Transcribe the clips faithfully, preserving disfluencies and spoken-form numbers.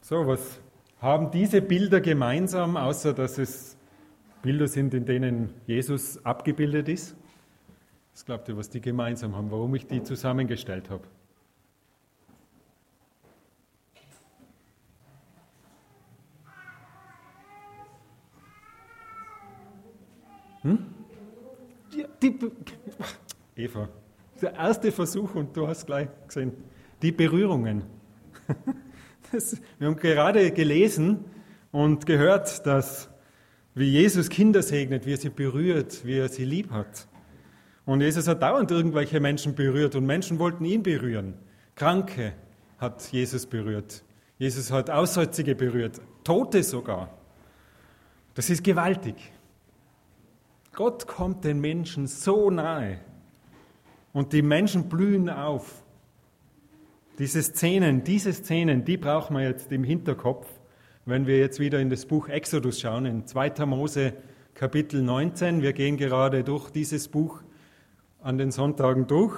So, was haben diese Bilder gemeinsam, außer dass es Bilder sind, in denen Jesus abgebildet ist? Was glaubt ihr, was die gemeinsam haben, warum ich die zusammengestellt habe? Hm? Die, die, Eva, der erste Versuch und du hast gleich gesehen, die Berührungen. Das, wir haben gerade gelesen und gehört, dass wie Jesus Kinder segnet, wie er sie berührt, wie er sie lieb hat. Und Jesus hat dauernd irgendwelche Menschen berührt und Menschen wollten ihn berühren. Kranke hat Jesus berührt. Jesus hat Aussätzige berührt, Tote sogar. Das ist gewaltig. Gott kommt den Menschen so nahe und die Menschen blühen auf. Diese Szenen, diese Szenen, die brauchen wir jetzt im Hinterkopf, wenn wir jetzt wieder in das Buch Exodus schauen, in zweiter Mose Kapitel neunzehn. Wir gehen gerade durch dieses Buch an den Sonntagen durch.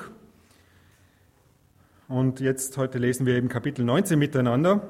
Und jetzt, heute lesen wir eben Kapitel neunzehn miteinander.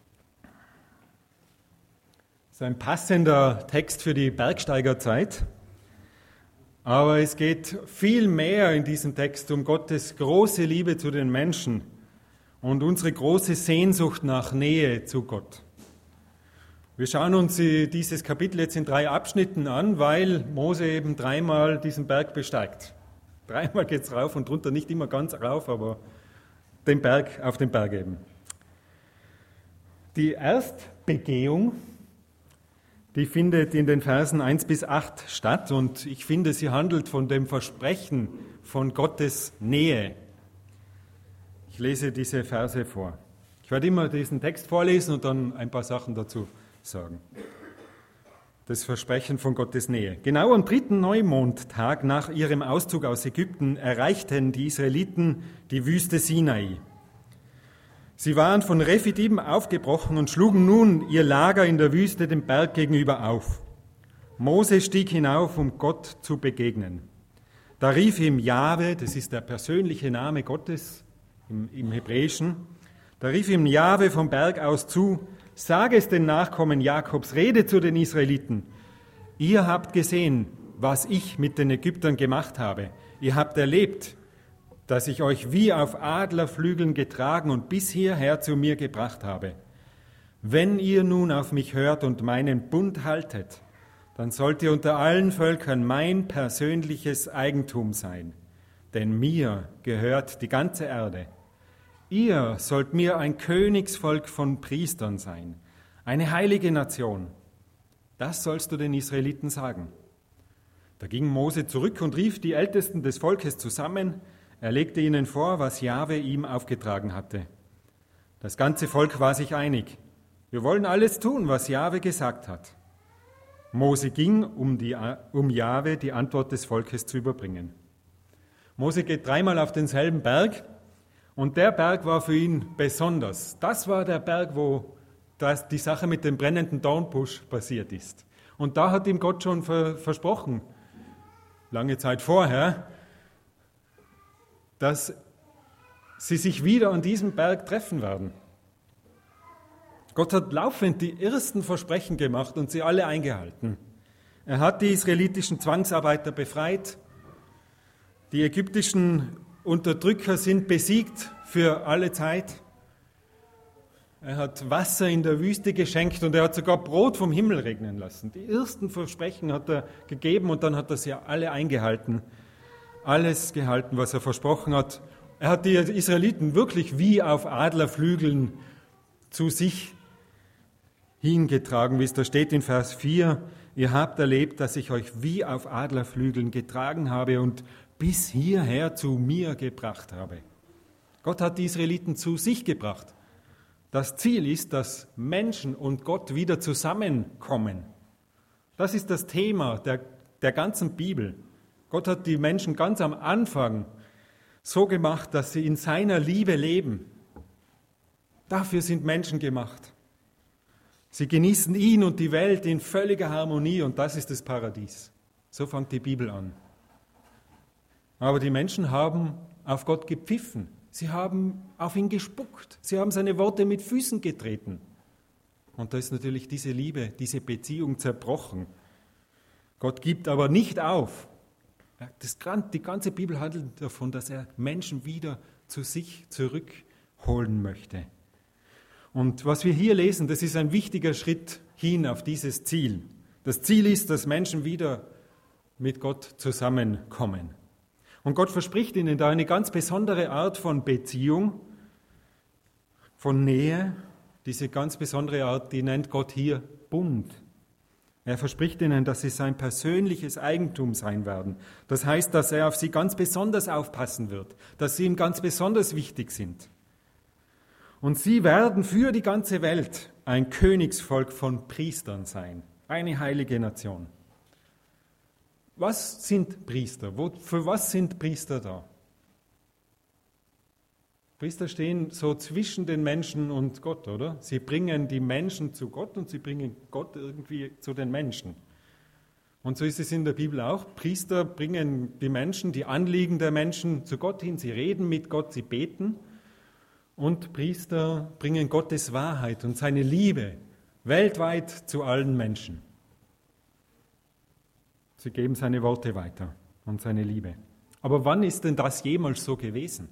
Das ist ein passender Text für die Bergsteigerzeit. Aber es geht viel mehr in diesem Text um Gottes große Liebe zu den Menschen und unsere große Sehnsucht nach Nähe zu Gott. Wir schauen uns dieses Kapitel jetzt in drei Abschnitten an, weil Mose eben dreimal diesen Berg besteigt. Dreimal geht es rauf und runter, nicht immer ganz rauf, aber den Berg, auf den Berg eben. Die Erstbegehung, die findet in den Versen eins bis acht statt und ich finde, sie handelt von dem Versprechen von Gottes Nähe. Ich lese diese Verse vor. Ich werde immer diesen Text vorlesen und dann ein paar Sachen dazu sagen. Das Versprechen von Gottes Nähe. Genau am dritten Neumondtag nach ihrem Auszug aus Ägypten erreichten die Israeliten die Wüste Sinai. Sie waren von Rephidim aufgebrochen und schlugen nun ihr Lager in der Wüste dem Berg gegenüber auf. Mose stieg hinauf, um Gott zu begegnen. Da rief ihm Jahwe, das ist der persönliche Name Gottes im, im Hebräischen, da rief ihm Jahwe vom Berg aus zu: Sage es den Nachkommen Jakobs, rede zu den Israeliten. Ihr habt gesehen, was ich mit den Ägyptern gemacht habe. Ihr habt erlebt, dass ich euch wie auf Adlerflügeln getragen und bis hierher zu mir gebracht habe. Wenn ihr nun auf mich hört und meinen Bund haltet, dann sollt ihr unter allen Völkern mein persönliches Eigentum sein. Denn mir gehört die ganze Erde. Ihr sollt mir ein Königsvolk von Priestern sein, eine heilige Nation. Das sollst du den Israeliten sagen. Da ging Mose zurück und rief die Ältesten des Volkes zusammen. Er legte ihnen vor, was Jahwe ihm aufgetragen hatte. Das ganze Volk war sich einig. Wir wollen alles tun, was Jahwe gesagt hat. Mose ging, um, die, um Jahwe die Antwort des Volkes zu überbringen. Mose geht dreimal auf denselben Berg und der Berg war für ihn besonders. Das war der Berg, wo das, die Sache mit dem brennenden Dornbusch passiert ist. Und da hat ihm Gott schon ver, versprochen, lange Zeit vorher, dass sie sich wieder an diesem Berg treffen werden. Gott hat laufend die ersten Versprechen gemacht und sie alle eingehalten. Er hat die israelitischen Zwangsarbeiter befreit. Die ägyptischen Unterdrücker sind besiegt für alle Zeit. Er hat Wasser in der Wüste geschenkt und er hat sogar Brot vom Himmel regnen lassen. Die ersten Versprechen hat er gegeben und dann hat er sie alle eingehalten. Alles gehalten, was er versprochen hat. Er hat die Israeliten wirklich wie auf Adlerflügeln zu sich hingetragen, wie es da steht in Vers vier. Ihr habt erlebt, dass ich euch wie auf Adlerflügeln getragen habe und bis hierher zu mir gebracht habe. Gott hat die Israeliten zu sich gebracht. Das Ziel ist, dass Menschen und Gott wieder zusammenkommen. Das ist das Thema der, der ganzen Bibel. Gott hat die Menschen ganz am Anfang so gemacht, dass sie in seiner Liebe leben. Dafür sind Menschen gemacht. Sie genießen ihn und die Welt in völliger Harmonie und das ist das Paradies. So fängt die Bibel an. Aber die Menschen haben auf Gott gepfiffen. Sie haben auf ihn gespuckt. Sie haben seine Worte mit Füßen getreten. Und da ist natürlich diese Liebe, diese Beziehung zerbrochen. Gott gibt aber nicht auf. Das, die ganze Bibel handelt davon, dass er Menschen wieder zu sich zurückholen möchte. Und was wir hier lesen, das ist ein wichtiger Schritt hin auf dieses Ziel. Das Ziel ist, dass Menschen wieder mit Gott zusammenkommen. Und Gott verspricht ihnen da eine ganz besondere Art von Beziehung, von Nähe. Diese ganz besondere Art, die nennt Gott hier Bund. Er verspricht ihnen, dass sie sein persönliches Eigentum sein werden. Das heißt, dass er auf sie ganz besonders aufpassen wird, dass sie ihm ganz besonders wichtig sind. Und sie werden für die ganze Welt ein Königsvolk von Priestern sein, eine heilige Nation. Was sind Priester? Wo, für was sind Priester da? Priester stehen so zwischen den Menschen und Gott, oder? Sie bringen die Menschen zu Gott und sie bringen Gott irgendwie zu den Menschen. Und so ist es in der Bibel auch. Priester bringen die Menschen, die Anliegen der Menschen zu Gott hin. Sie reden mit Gott, sie beten. Und Priester bringen Gottes Wahrheit und seine Liebe weltweit zu allen Menschen. Sie geben seine Worte weiter und seine Liebe. Aber wann ist denn das jemals so gewesen?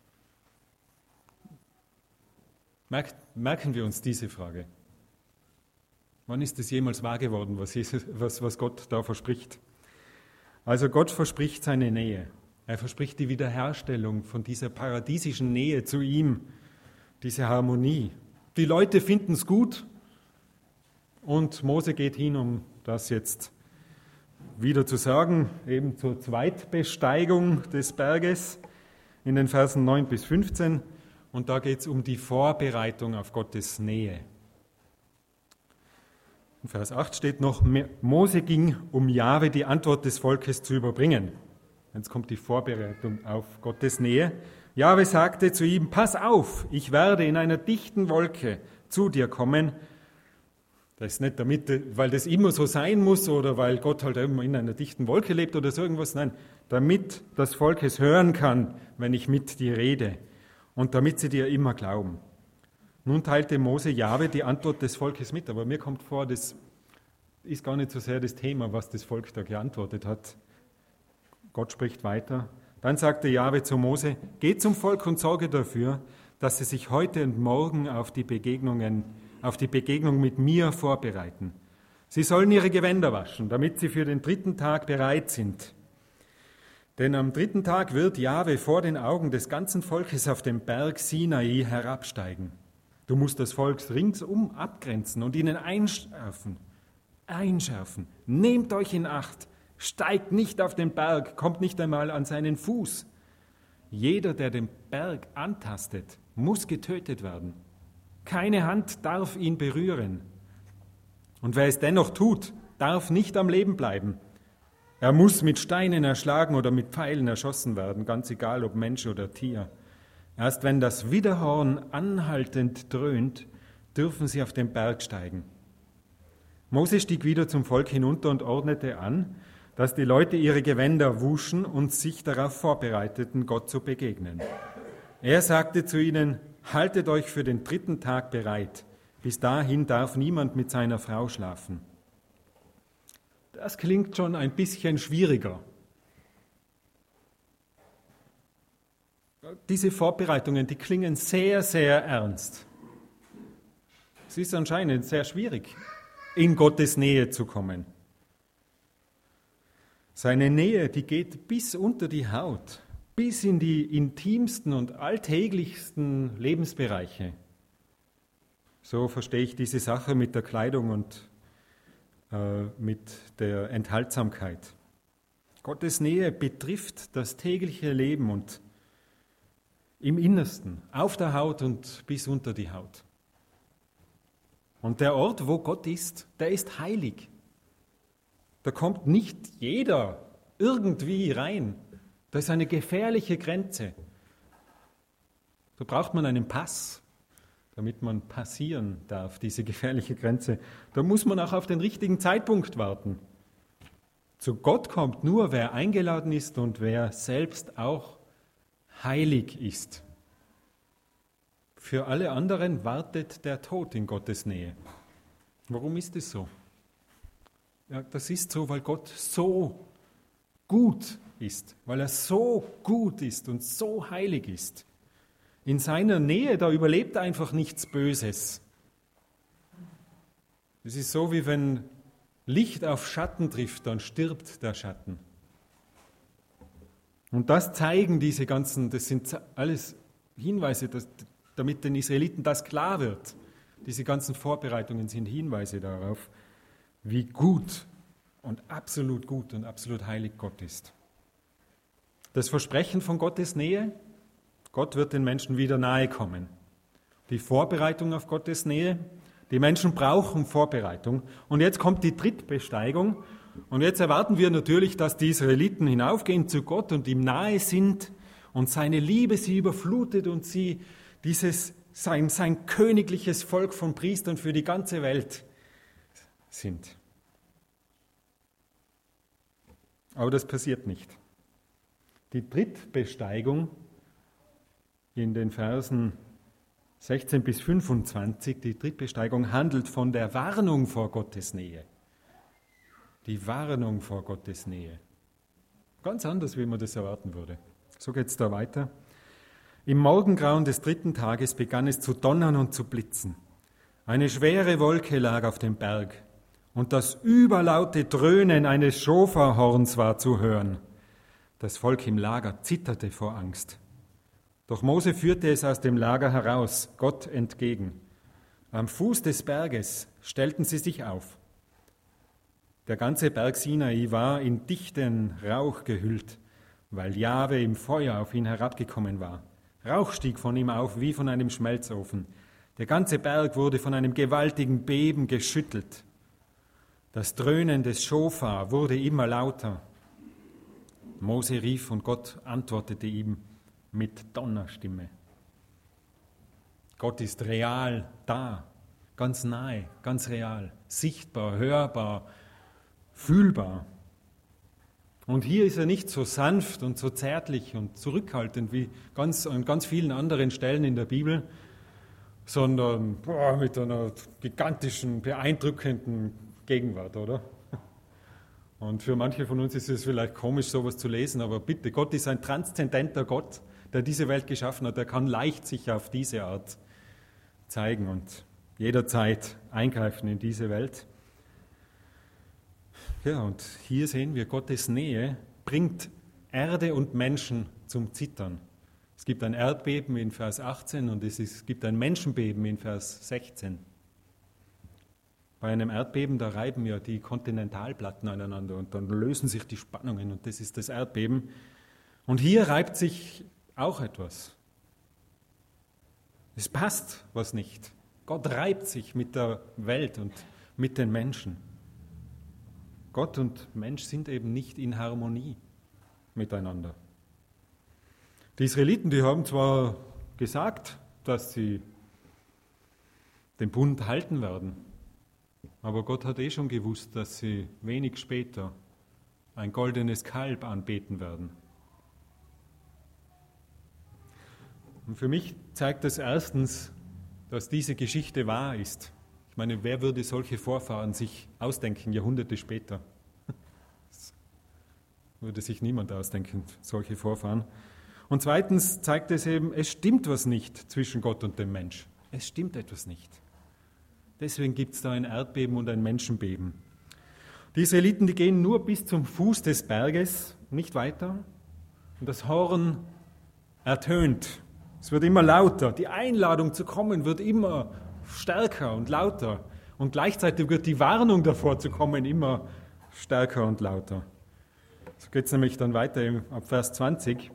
Merken wir uns diese Frage. Wann ist es jemals wahr geworden, was, Jesus, was, was Gott da verspricht? Also Gott verspricht seine Nähe. Er verspricht die Wiederherstellung von dieser paradiesischen Nähe zu ihm, diese Harmonie. Die Leute finden es gut und Mose geht hin, um das jetzt wieder zu sagen, eben zur Zweitbesteigung des Berges in den Versen neun bis fünfzehn. Und da geht es um die Vorbereitung auf Gottes Nähe. In Vers acht steht noch, Mose ging, um Jahwe die Antwort des Volkes zu überbringen. Jetzt kommt die Vorbereitung auf Gottes Nähe. Jahwe sagte zu ihm, pass auf, ich werde in einer dichten Wolke zu dir kommen. Das ist nicht damit, weil das immer so sein muss oder weil Gott halt immer in einer dichten Wolke lebt oder so irgendwas. Nein, damit das Volk es hören kann, wenn ich mit dir rede. Und damit sie dir immer glauben. Nun teilte Mose Jahwe die Antwort des Volkes mit, aber mir kommt vor, das ist gar nicht so sehr das Thema, was das Volk da geantwortet hat. Gott spricht weiter. Dann sagte Jahwe zu Mose, geh zum Volk und sorge dafür, dass sie sich heute und morgen auf die Begegnungen, auf die Begegnung mit mir vorbereiten. Sie sollen ihre Gewänder waschen, damit sie für den dritten Tag bereit sind. Denn am dritten Tag wird Jahwe vor den Augen des ganzen Volkes auf den Berg Sinai herabsteigen. Du musst das Volk ringsum abgrenzen und ihnen einschärfen. Einschärfen. Nehmt euch in Acht. Steigt nicht auf den Berg, kommt nicht einmal an seinen Fuß. Jeder, der den Berg antastet, muss getötet werden. Keine Hand darf ihn berühren. Und wer es dennoch tut, darf nicht am Leben bleiben. Er muss mit Steinen erschlagen oder mit Pfeilen erschossen werden, ganz egal ob Mensch oder Tier. Erst wenn das Widderhorn anhaltend dröhnt, dürfen sie auf den Berg steigen. Mose stieg wieder zum Volk hinunter und ordnete an, dass die Leute ihre Gewänder wuschen und sich darauf vorbereiteten, Gott zu begegnen. Er sagte zu ihnen, haltet euch für den dritten Tag bereit. Bis dahin darf niemand mit seiner Frau schlafen. Das klingt schon ein bisschen schwieriger. Diese Vorbereitungen, die klingen sehr, sehr ernst. Es ist anscheinend sehr schwierig, in Gottes Nähe zu kommen. Seine Nähe, die geht bis unter die Haut, bis in die intimsten und alltäglichsten Lebensbereiche. So verstehe ich diese Sache mit der Kleidung und äh, mit der Enthaltsamkeit. Gottes Nähe betrifft das tägliche Leben und im Innersten, auf der Haut und bis unter die Haut. Und der Ort, wo Gott ist, der ist heilig. Da kommt nicht jeder irgendwie rein. Da ist eine gefährliche Grenze. Da braucht man einen Pass, damit man passieren darf, diese gefährliche Grenze. Da muss man auch auf den richtigen Zeitpunkt warten. Zu Gott kommt nur, wer eingeladen ist und wer selbst auch heilig ist. Für alle anderen wartet der Tod in Gottes Nähe. Warum ist es so? Ja, das ist so, weil Gott so gut ist, weil er so gut ist und so heilig ist. In seiner Nähe, da überlebt einfach nichts Böses. Es ist so, wie wenn Licht auf Schatten trifft, dann stirbt der Schatten. Und das zeigen diese ganzen, das sind alles Hinweise, dass, damit den Israeliten das klar wird. Diese ganzen Vorbereitungen sind Hinweise darauf, wie gut und absolut gut und absolut heilig Gott ist. Das Versprechen von Gottes Nähe, Gott wird den Menschen wieder nahe kommen. Die Vorbereitung auf Gottes Nähe, die Menschen brauchen Vorbereitung. Und jetzt kommt die Trittbesteigung. Und jetzt erwarten wir natürlich, dass die Israeliten hinaufgehen zu Gott und ihm nahe sind und seine Liebe sie überflutet und sie dieses, sein, sein königliches Volk von Priestern für die ganze Welt sind. Aber das passiert nicht. Die Trittbesteigung in den Versen sechzehn bis fünfundzwanzig, die Trittbesteigung handelt von der Warnung vor Gottes Nähe. Die Warnung vor Gottes Nähe. Ganz anders, wie man das erwarten würde. So geht es da weiter. Im Morgengrauen des dritten Tages begann es zu donnern und zu blitzen. Eine schwere Wolke lag auf dem Berg und das überlaute Dröhnen eines Schofarhorns war zu hören. Das Volk im Lager zitterte vor Angst. Doch Mose führte es aus dem Lager heraus, Gott entgegen. Am Fuß des Berges stellten sie sich auf. Der ganze Berg Sinai war in dichten Rauch gehüllt, weil Jahwe im Feuer auf ihn herabgekommen war. Rauch stieg von ihm auf wie von einem Schmelzofen. Der ganze Berg wurde von einem gewaltigen Beben geschüttelt. Das Dröhnen des Schofar wurde immer lauter. Mose rief und Gott antwortete ihm mit Donnerstimme. Gott ist real da, ganz nahe, ganz real, sichtbar, hörbar, fühlbar. Und hier ist er nicht so sanft und so zärtlich und zurückhaltend wie ganz, an ganz vielen anderen Stellen in der Bibel, sondern boah, mit einer gigantischen, beeindruckenden Gegenwart, oder? Und für manche von uns ist es vielleicht komisch, sowas zu lesen, aber bitte, Gott ist ein transzendenter Gott, der diese Welt geschaffen hat. Er kann leicht sich auf diese Art zeigen und jederzeit eingreifen in diese Welt. Ja, und hier sehen wir, Gottes Nähe bringt Erde und Menschen zum Zittern. Es gibt ein Erdbeben in Vers achtzehn und es, ist, es gibt ein Menschenbeben in Vers sechzehn. Bei einem Erdbeben, da reiben ja die Kontinentalplatten aneinander und dann lösen sich die Spannungen und das ist das Erdbeben. Und hier reibt sich auch etwas. Es passt was nicht. Gott reibt sich mit der Welt und mit den Menschen. Gott und Mensch sind eben nicht in Harmonie miteinander. Die Israeliten, die haben zwar gesagt, dass sie den Bund halten werden, aber Gott hat eh schon gewusst, dass sie wenig später ein goldenes Kalb anbeten werden. Und für mich zeigt das erstens, dass diese Geschichte wahr ist. Ich meine, wer würde solche Vorfahren sich ausdenken, Jahrhunderte später? Das würde sich niemand ausdenken, solche Vorfahren. Und zweitens zeigt es eben, es stimmt was nicht zwischen Gott und dem Mensch. Es stimmt etwas nicht. Deswegen gibt es da ein Erdbeben und ein Menschenbeben. Die Israeliten, die gehen nur bis zum Fuß des Berges, nicht weiter. Und das Horn ertönt. Es wird immer lauter. Die Einladung zu kommen wird immer stärker und lauter. Und gleichzeitig wird die Warnung davor zu kommen immer stärker und lauter. So geht es nämlich dann weiter ab Vers zwanzig.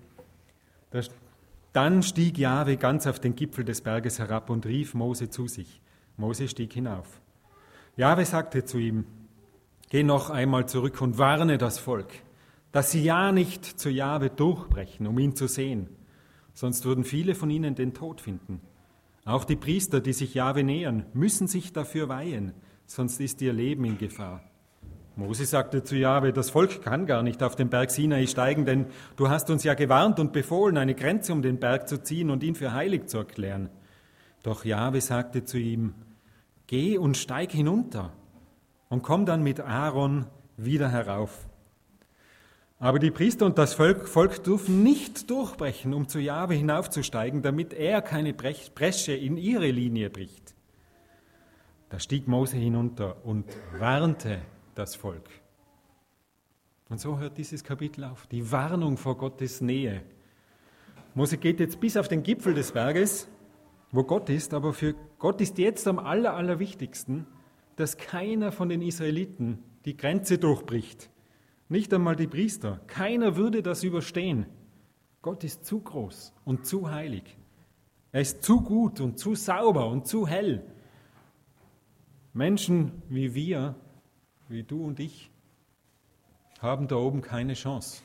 Dann stieg Jahwe ganz auf den Gipfel des Berges herab und rief Mose zu sich. Mose stieg hinauf. Jahwe sagte zu ihm, geh noch einmal zurück und warne das Volk, dass sie ja nicht zu Jahwe durchbrechen, um ihn zu sehen. Sonst würden viele von ihnen den Tod finden. Auch die Priester, die sich Jahwe nähern, müssen sich dafür weihen, sonst ist ihr Leben in Gefahr. Mose sagte zu Jahwe, das Volk kann gar nicht auf den Berg Sinai steigen, denn du hast uns ja gewarnt und befohlen, eine Grenze um den Berg zu ziehen und ihn für heilig zu erklären. Doch Jahwe sagte zu ihm, geh und steig hinunter und komm dann mit Aaron wieder herauf. Aber die Priester und das Volk, Volk dürfen nicht durchbrechen, um zu Jahwe hinaufzusteigen, damit er keine Bresche in ihre Linie bricht. Da stieg Mose hinunter und warnte das Volk. Und so hört dieses Kapitel auf, die Warnung vor Gottes Nähe. Mose geht jetzt bis auf den Gipfel des Berges, wo Gott ist, aber für Gott ist jetzt am aller, allerwichtigsten, dass keiner von den Israeliten die Grenze durchbricht. Nicht einmal die Priester. Keiner würde das überstehen. Gott ist zu groß und zu heilig. Er ist zu gut und zu sauber und zu hell. Menschen wie wir, wie du und ich, haben da oben keine Chance.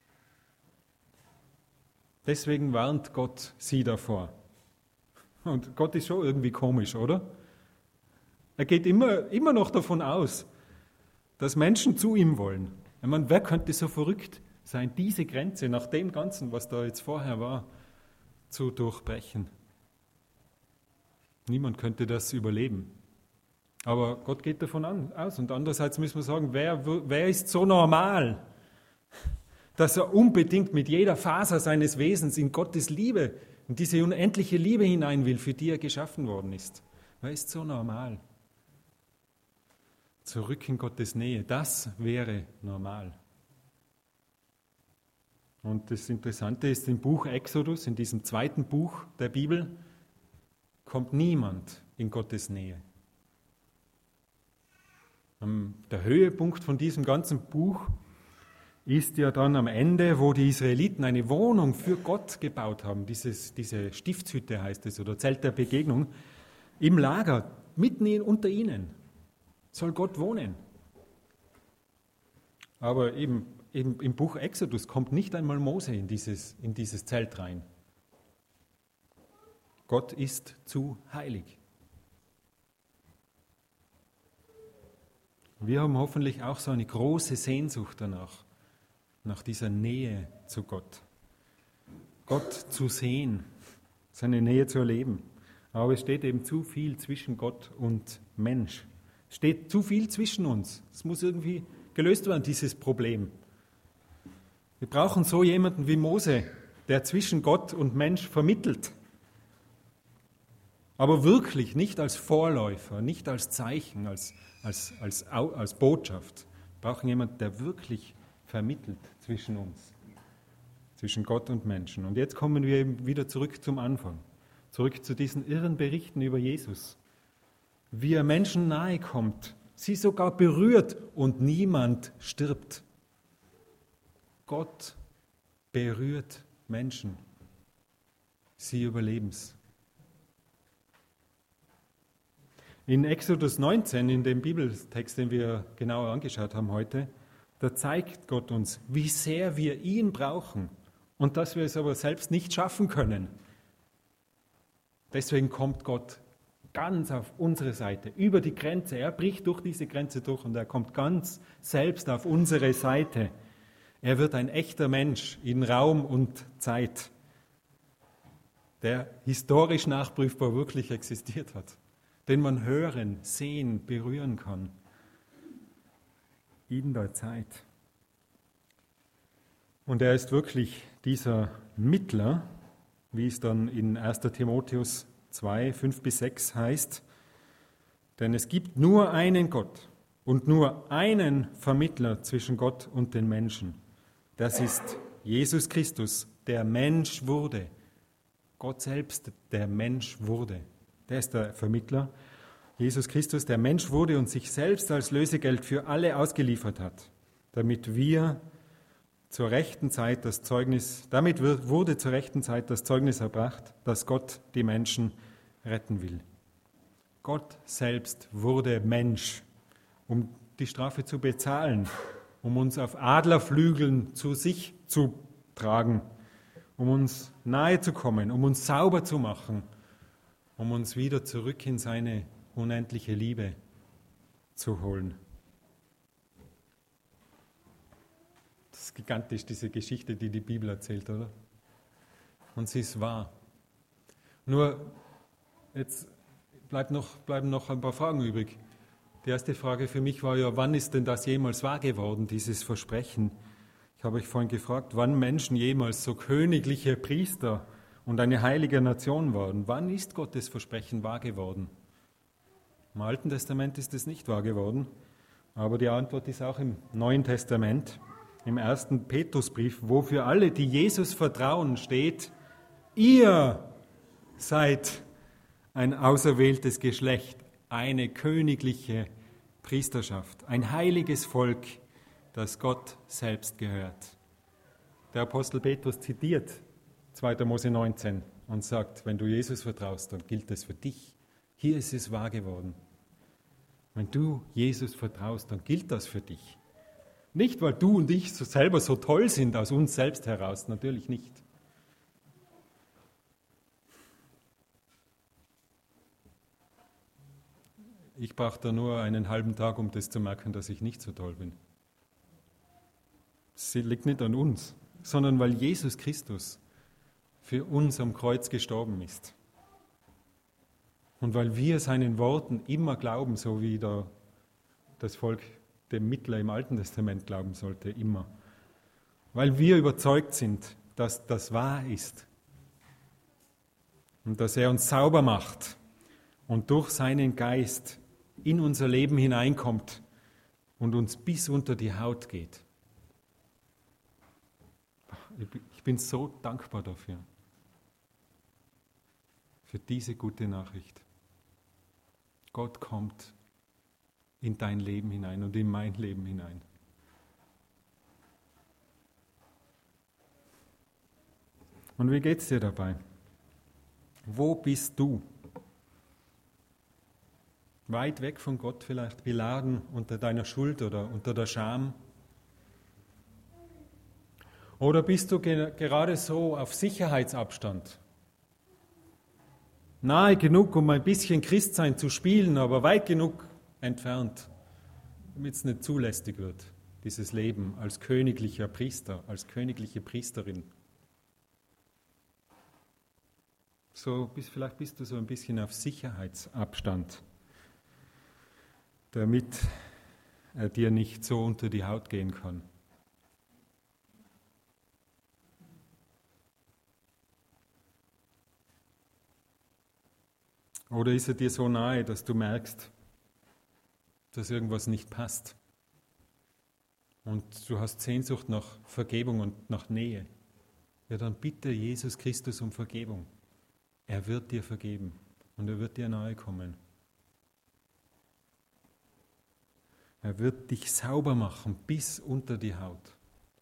Deswegen warnt Gott sie davor. Und Gott ist schon irgendwie komisch, oder? Er geht immer, immer noch davon aus, dass Menschen zu ihm wollen. Ich meine, wer könnte so verrückt sein, diese Grenze nach dem Ganzen, was da jetzt vorher war, zu durchbrechen? Niemand könnte das überleben. Aber Gott geht davon an, aus. Und andererseits müssen wir sagen, wer, wer ist so normal, dass er unbedingt mit jeder Faser seines Wesens in Gottes Liebe, in diese unendliche Liebe hinein will, für die er geschaffen worden ist? Wer ist so normal? Zurück in Gottes Nähe, das wäre normal. Und das Interessante ist, im Buch Exodus, in diesem zweiten Buch der Bibel, kommt niemand in Gottes Nähe. Der Höhepunkt von diesem ganzen Buch ist ja dann am Ende, wo die Israeliten eine Wohnung für Gott gebaut haben, dieses, diese Stiftshütte heißt es, oder Zelt der Begegnung, im Lager, mitten in, unter ihnen, soll Gott wohnen. Aber eben, eben im Buch Exodus kommt nicht einmal Mose in dieses, in dieses Zelt rein. Gott ist zu heilig. Wir haben hoffentlich auch so eine große Sehnsucht danach, nach dieser Nähe zu Gott. Gott zu sehen, seine Nähe zu erleben. Aber es steht eben zu viel zwischen Gott und Mensch. Es steht zu viel zwischen uns. Es muss irgendwie gelöst werden, dieses Problem. Wir brauchen so jemanden wie Mose, der zwischen Gott und Mensch vermittelt. Aber wirklich nicht als Vorläufer, nicht als Zeichen, als, als, als, als Botschaft. Wir brauchen jemanden, der wirklich vermittelt zwischen uns, zwischen Gott und Menschen. Und jetzt kommen wir eben wieder zurück zum Anfang, zurück zu diesen irren Berichten über Jesus. Wie er Menschen nahe kommt, sie sogar berührt und niemand stirbt. Gott berührt Menschen, sie überleben's. In Exodus neunzehn, in dem Bibeltext, den wir genauer angeschaut haben heute, da zeigt Gott uns, wie sehr wir ihn brauchen und dass wir es aber selbst nicht schaffen können. Deswegen kommt Gott ganz auf unsere Seite, über die Grenze. Er bricht durch diese Grenze durch und er kommt ganz selbst auf unsere Seite. Er wird ein echter Mensch in Raum und Zeit, der historisch nachprüfbar wirklich existiert hat, den man hören, sehen, berühren kann. In der Zeit. Und er ist wirklich dieser Mittler, wie es dann in erster Timotheus zwei, fünf bis sechs heißt, denn es gibt nur einen Gott und nur einen Vermittler zwischen Gott und den Menschen. Das ist Jesus Christus, der Mensch wurde. Gott selbst, der Mensch wurde. Der ist der Vermittler. Jesus Christus, der Mensch wurde und sich selbst als Lösegeld für alle ausgeliefert hat, damit wir zur rechten Zeit das Zeugnis, damit wurde zur rechten Zeit das Zeugnis erbracht, dass Gott die Menschen retten will. Gott selbst wurde Mensch, um die Strafe zu bezahlen, um uns auf Adlerflügeln zu sich zu tragen, um uns nahe zu kommen, um uns sauber zu machen, um uns wieder zurück in seine unendliche Liebe zu holen. Das ist gigantisch, diese Geschichte, die die Bibel erzählt, oder? Und sie ist wahr. Nur, jetzt, bleibt noch, bleiben noch ein paar Fragen übrig. Die erste Frage für mich war ja, wann ist denn das jemals wahr geworden, dieses Versprechen? Ich habe euch vorhin gefragt, wann Menschen jemals so königliche Priester und eine heilige Nation waren. Wann ist Gottes Versprechen wahr geworden? Im Alten Testament ist es nicht wahr geworden, aber die Antwort ist auch im Neuen Testament, im ersten Petrusbrief, wo für alle, die Jesus vertrauen, steht, ihr seid ein auserwähltes Geschlecht, eine königliche Priesterschaft, ein heiliges Volk, das Gott selbst gehört. Der Apostel Petrus zitiert zweiter Mose neunzehn und sagt, wenn du Jesus vertraust, dann gilt das für dich. Hier ist es wahr geworden. Wenn du Jesus vertraust, dann gilt das für dich. Nicht, weil du und ich so selber so toll sind aus uns selbst heraus, natürlich nicht. Ich brauche da nur einen halben Tag, um das zu merken, dass ich nicht so toll bin. Es liegt nicht an uns, sondern weil Jesus Christus für uns am Kreuz gestorben ist. Und weil wir seinen Worten immer glauben, so wie der, das Volk dem Mittler im Alten Testament glauben sollte, immer. Weil wir überzeugt sind, dass das wahr ist und dass er uns sauber macht und durch seinen Geist in unser Leben hineinkommt und uns bis unter die Haut geht. Ich bin so dankbar dafür, für diese gute Nachricht. Gott kommt in dein Leben hinein und in mein Leben hinein. Und wie geht's dir dabei? Wo bist du? Weit weg von Gott vielleicht, beladen unter deiner Schuld oder unter der Scham? Oder bist du ge- gerade so auf Sicherheitsabstand? Nahe genug, um ein bisschen Christsein zu spielen, aber weit genug entfernt, damit es nicht zu lästig wird, dieses Leben als königlicher Priester, als königliche Priesterin. So, bis, vielleicht bist du so ein bisschen auf Sicherheitsabstand, damit er dir nicht so unter die Haut gehen kann. Oder ist er dir so nahe, dass du merkst, dass irgendwas nicht passt? Und du hast Sehnsucht nach Vergebung und nach Nähe. Ja, dann bitte Jesus Christus um Vergebung. Er wird dir vergeben und er wird dir nahe kommen. Er wird dich sauber machen bis unter die Haut.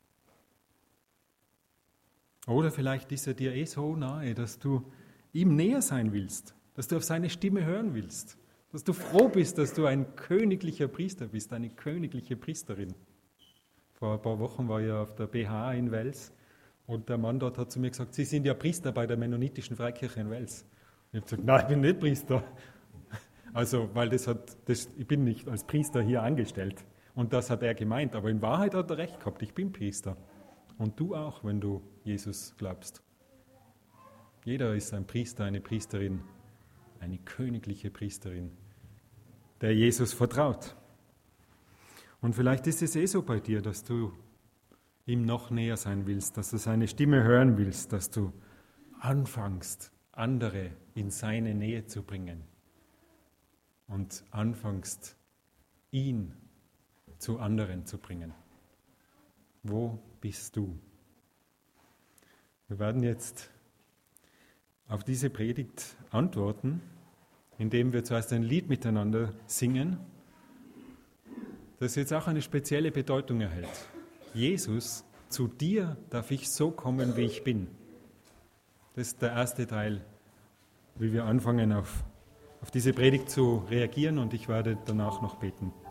Oder vielleicht ist er dir eh so nahe, dass du ihm näher sein willst, dass du auf seine Stimme hören willst, dass du froh bist, dass du ein königlicher Priester bist, eine königliche Priesterin. Vor ein paar Wochen war ich auf der B H in Wels und der Mann dort hat zu mir gesagt, Sie sind ja Priester bei der Mennonitischen Freikirche in Wels. Ich habe gesagt, nein, ich bin nicht Priester. Also, weil das hat, das, ich bin nicht als Priester hier angestellt. Und das hat er gemeint, aber in Wahrheit hat er recht gehabt, ich bin Priester. Und du auch, wenn du Jesus glaubst. Jeder ist ein Priester, eine Priesterin, eine königliche Priesterin, der Jesus vertraut. Und vielleicht ist es eh so bei dir, dass du ihm noch näher sein willst, dass du seine Stimme hören willst, dass du anfängst, andere in seine Nähe zu bringen und anfängst, ihn zu anderen zu bringen. Wo bist du? Wir werden jetzt auf diese Predigt antworten, indem wir zuerst ein Lied miteinander singen, das jetzt auch eine spezielle Bedeutung erhält. Jesus, zu dir darf ich so kommen, wie ich bin. Das ist der erste Teil, wie wir anfangen, auf, auf diese Predigt zu reagieren, und ich werde danach noch beten.